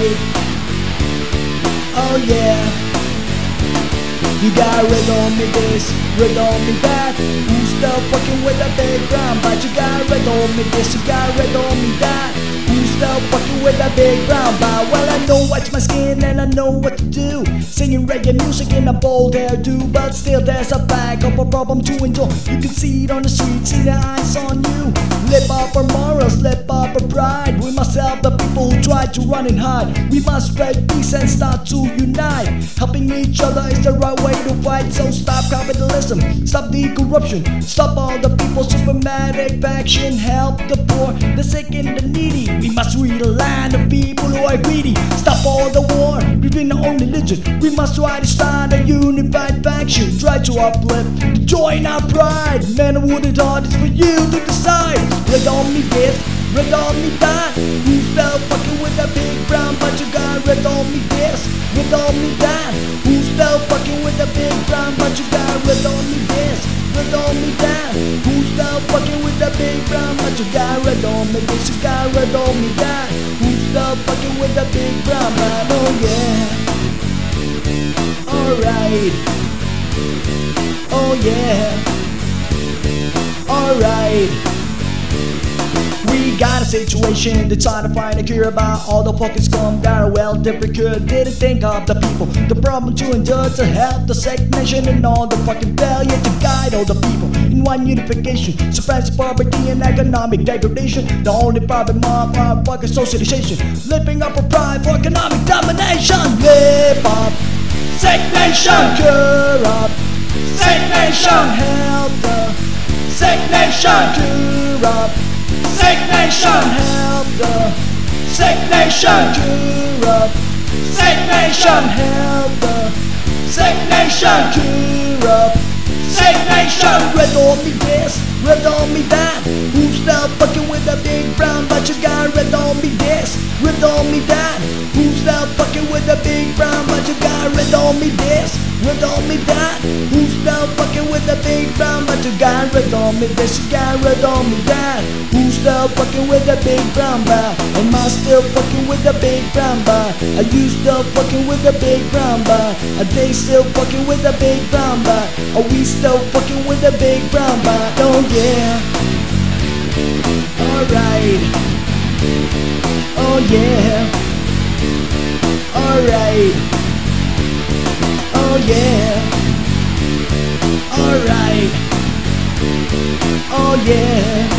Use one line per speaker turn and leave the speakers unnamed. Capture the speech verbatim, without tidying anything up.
alright. Oh yeah. You got rid on me this, rid on me that. Who's still fucking with a big brown? But you got rid on me this, you got rid on me that. Who's still fucking with a big brown? But well, I know what's my skin and I know what to do. Singing reggae music in a bold hairdo, but still there's a bag of a problem to endure. You can see it on the street, see the eyes on you. Live up our morals, live up our pride. We must help the people who try to run and hide. We must spread peace and start to unite. Helping each other is the right way to fight. So stop capitalism, stop the corruption, stop all the people's systematic action. Help the poor, the sick and the needy. We must realign the people who are greedy. Stop all the war between our own religion. We must try to start a unified faction. Try to uplift, join our pride. Man, would it hard is for you to decide. Red on me this, red on me that. Who's still fucking with a big brown? But you got red on me this, red on me that. Who's still fucking with a big brown? But you got red on me this, red on me that. Who's still fucking with a big brown? But you got red on me this, you got red on me that. Who's still fucking with a big brown? But oh yeah. Alright. Oh yeah. Alright. We got a situation to try to find a cure about all the fucking scum that are well different could. Didn't think of the people, the problem to endure, to help the sick nation, and all the fucking failure to guide all the people in one unification. Suppress poverty and economic degradation. The only problem of our fucking socialization. Living up a pride for economic domination. Live up, sick nation. Cure up, sick nation. Help the sick nation. Cure up, sick nation. Help the sick nation. Cure up, sick nation. Help the sick nation. Cure up, sick nation. Red on me this, red on me that. Who's still fucking with a big brown? But you got red on me this, red on me that. Who's still fucking with a big brown? But you got red on me this, red on me that. Who's still fucking with a big brown? But you got red on me this, you got red on me that. Who's still fucking with a big brown bar? Am I still fucking with a big brown bar? Are you still fucking with a big brown bar? Are they still fucking with a big brown bar? Are we still fucking with a big brown bar? Oh yeah. Alright. Oh yeah. Alright. Oh yeah. Alright. Oh yeah.